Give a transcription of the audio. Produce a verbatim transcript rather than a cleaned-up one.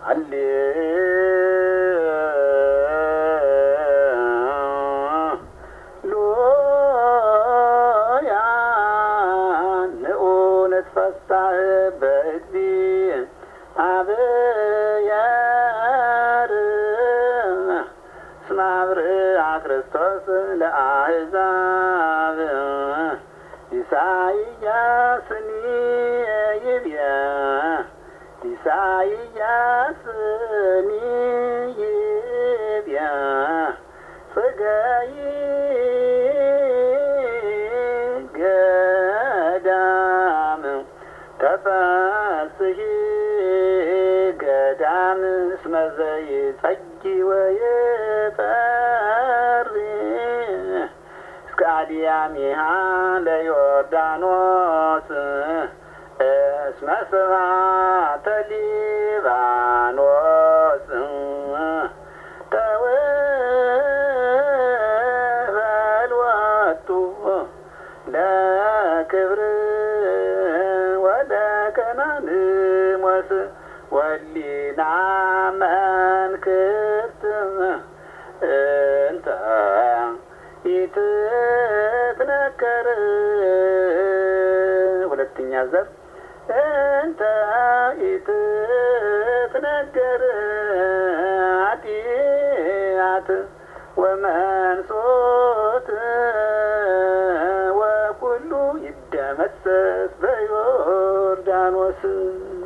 ክርስቶስ ለአሕዛብ ኢሳይያስኒ ይብየ ኢሳይያስኒ ይብየ ጽገይ ገዳም ተፈስሒ ገዳም እስመ ዘይጸጊ ወይፈሪ እስከ አድያሚሃ ለዮርዳኖስ እስመ ስብሐተ ሊባኖስ ተወልወቱ ለክብር ወለከናንሞስ ወሊና መንክርት እንተ ይትትነከር ሁለተኛ ዘር እንተ ይትትነከር ኃጢአት ወመንሶት ወኩሉ ይደመሰስ በዮርዳኖስ